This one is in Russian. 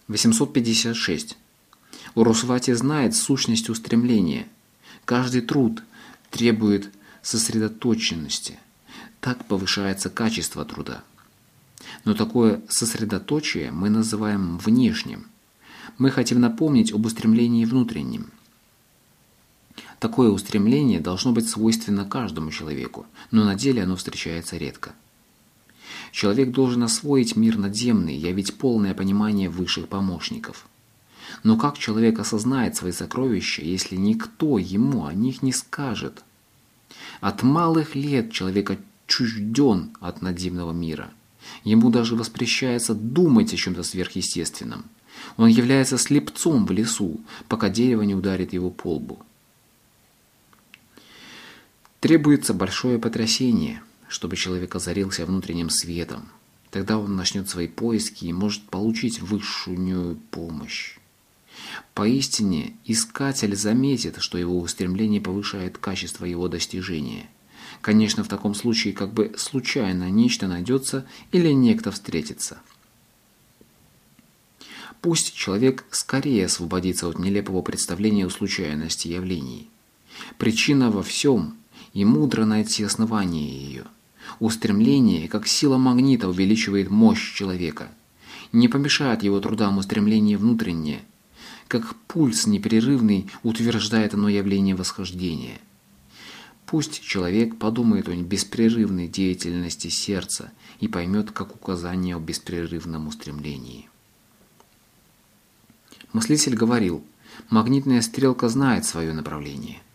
856. Урусвати знает сущность устремления. Каждый труд требует сосредоточенности. Так повышается качество труда. Но такое сосредоточие мы называем внешним. Мы хотим напомнить об устремлении внутреннем. Такое устремление должно быть свойственно каждому человеку, но на деле оно встречается редко. Человек должен освоить мир надземный, явить полное понимание высших помощников. Но как человек осознает свои сокровища, если никто ему о них не скажет? От малых лет человек отчужден от надземного мира. Ему даже воспрещается думать о чем-то сверхъестественном. Он является слепцом в лесу, пока дерево не ударит его по лбу. Требуется большое потрясение, чтобы человек озарился внутренним светом. Тогда он начнет свои поиски и может получить высшую помощь. Поистине, искатель заметит, что его устремление повышает качество его достижения. Конечно, в таком случае как бы случайно нечто найдется или некто встретится. Пусть человек скорее освободится от нелепого представления о случайности явлений. Причина во всем, и мудро найти основание ее. Устремление, как сила магнита, увеличивает мощь человека. Не помешает его трудам устремление внутреннее. Как пульс непрерывный утверждает оно явление восхождения. Пусть человек подумает о беспрерывной деятельности сердца и поймет, как указание о беспрерывном устремлении. Мыслитель говорил, магнитная стрелка знает свое направление.